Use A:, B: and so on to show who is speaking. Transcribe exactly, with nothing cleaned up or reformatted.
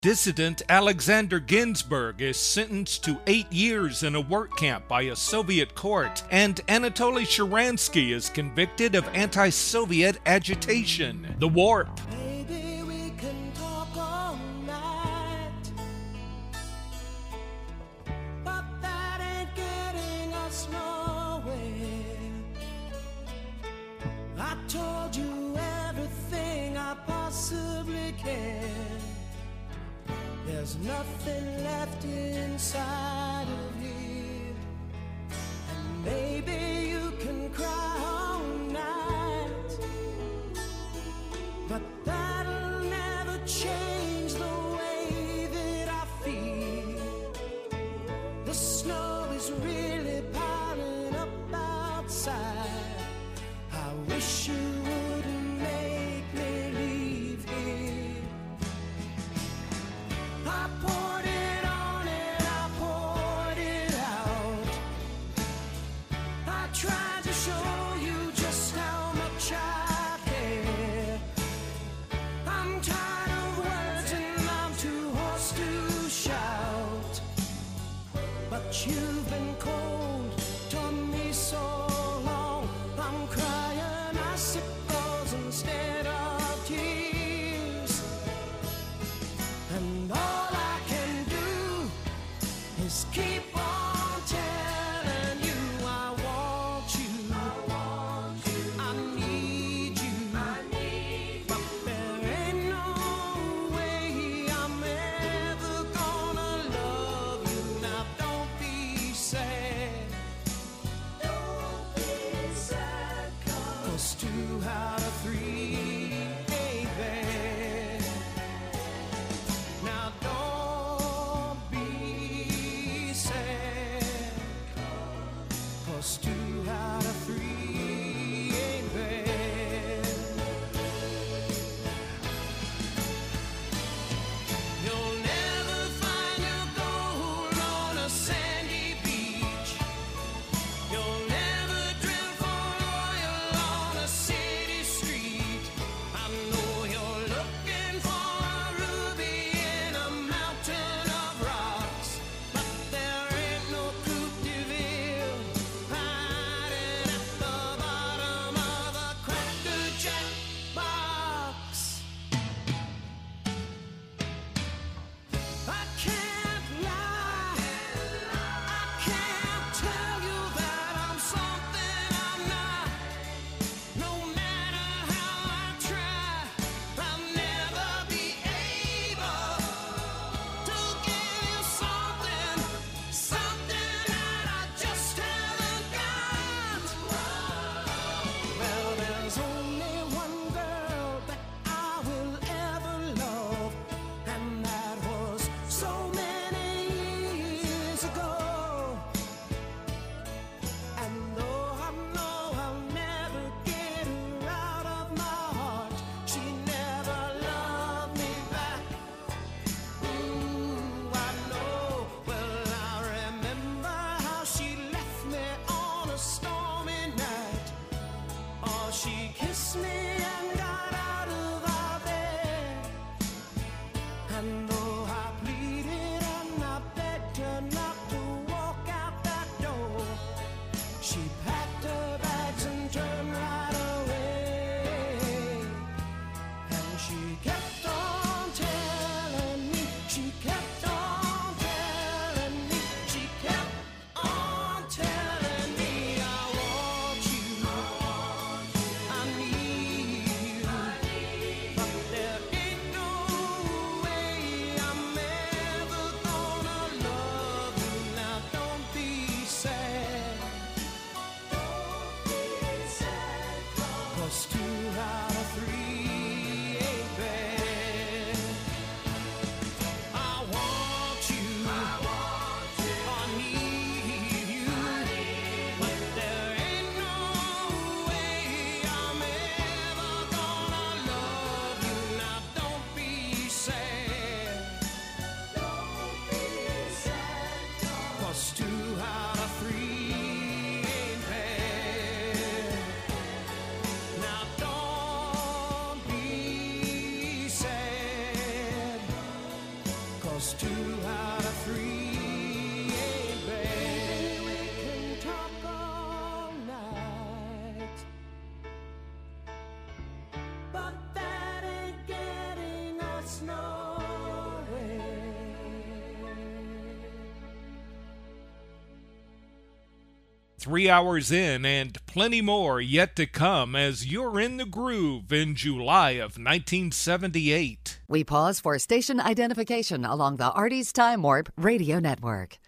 A: Dissident Alexander Ginsburg is sentenced to eight years in a work camp by a Soviet court, and Anatoly Sharansky is convicted of anti-Soviet agitation. The Warp.
B: Maybe we can talk all night, but that ain't getting us nowhere. I told you everything I possibly can. There's nothing left inside of you, and maybe you can cry all night, but that'll never change the way that I feel. The snow is really piling up outside. I wish you wouldn't make me leave here. I poured it on and I poured it out. I tried to show you just how much I care. I'm tired of words and I'm too hoarse to shout, but you've been cold to me so long. I'm crying icicles instead of tears, and all I can do is keep on telling you I want you, I want you, I need you, I need you. But there ain't no way I'm ever gonna love you. Now don't be sad, don't be sad, 'cause two out of three ain't bad. Now don't be sad, 'cause two out of three ain't bad. You'll never find your gold on a sandy beach. You'll never drill for oil on a city street. I know you're looking for a ruby in a mountain of rocks, but there ain't no Coupe de Ville hiding at the bottom of a Cracker Jack box. I can't lie, I can't tell you that I'm something I'm not. No matter how I try, I'll never be able to give you something, something that I just haven't got. Well, there's only one girl that I will ever love, and that was so many years ago. And though I know I'll never get her out of my heart, she never loved me back. Ooh, I know. Well, I remember how she left me on a stormy night. Oh, she kissed me and got out of our bed. And though I pleaded and I begged her not to walk out that door, she packed her bags and turned right away. And she kept on telling me, she kept on telling me, she kept on telling me I want you, I want you, I need you, but there ain't no way I'm 'cause two out of three ain't bad. We can talk all night, but that ain't getting us nowhere.
A: Three hours in and plenty more yet to come as you're in the groove in July of nineteen seventy-eight.
C: We pause for station identification along the Artie's Time Warp Radio Network.